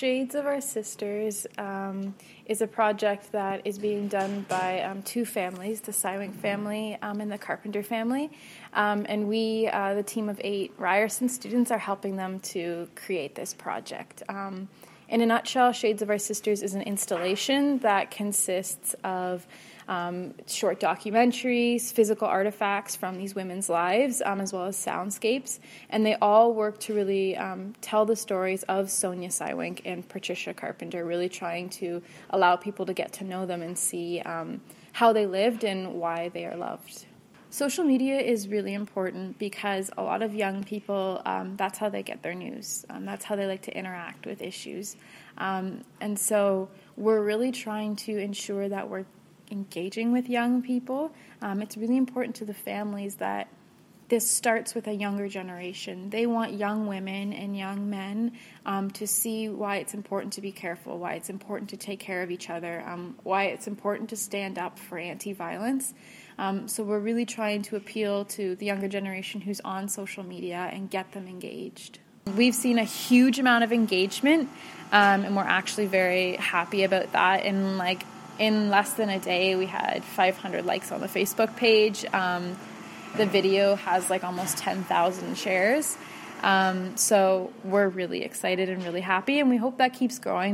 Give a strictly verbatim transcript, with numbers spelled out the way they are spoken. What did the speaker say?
Shades of Our Sisters um, is a project that is being done by um, two families, the Sywink family um, and the Carpenter family. Um, and we, uh, the team of eight Ryerson students, are helping them to create this project. Um, in a nutshell, Shades of Our Sisters is an installation that consists of Um, short documentaries, physical artifacts from these women's lives, um, as well as soundscapes, and they all work to really um, tell the stories of Sonia Sywink and Patricia Carpenter, really trying to allow people to get to know them and see um, how they lived and why they are loved. Social media is really important because a lot of young people, um, that's how they get their news. Um, that's how they like to interact with issues. Um, and so we're really trying to ensure that we're engaging with young people. Um, it's really important to the families that this starts with a younger generation. They want young women and young men um, to see why it's important to be careful, why it's important to take care of each other, um, why it's important to stand up for anti-violence. Um, so we're really trying to appeal to the younger generation who's on social media and get them engaged. We've seen a huge amount of engagement, um, and we're actually very happy about that. And like in less than a day, we had five hundred likes on the Facebook page. Um, the video has like almost ten thousand shares. Um, so we're really excited and really happy, and we hope that keeps growing.